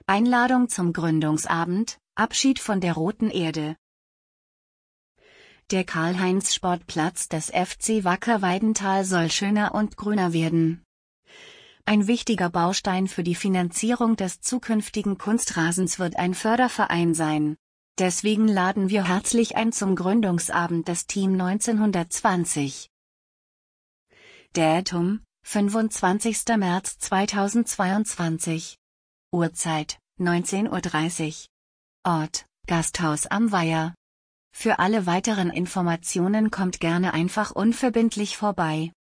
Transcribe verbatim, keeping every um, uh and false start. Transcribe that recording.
Einladung zum Gründungsabend, Abschied von der roten Erde. Der Karl-Heinz-Sportplatz des F C Wacker Weidenthal soll schöner und grüner werden. Ein wichtiger Baustein für die Finanzierung des zukünftigen Kunstrasens wird ein Förderverein sein. Deswegen laden wir herzlich ein zum Gründungsabend des Team neunzehnhundertzwanzig. Datum: fünfundzwanzigster März zweitausendzweiundzwanzig. Uhrzeit: neunzehn Uhr dreißig. Ort: Gasthaus am Weiher. Für alle weiteren Informationen kommt gerne einfach unverbindlich vorbei.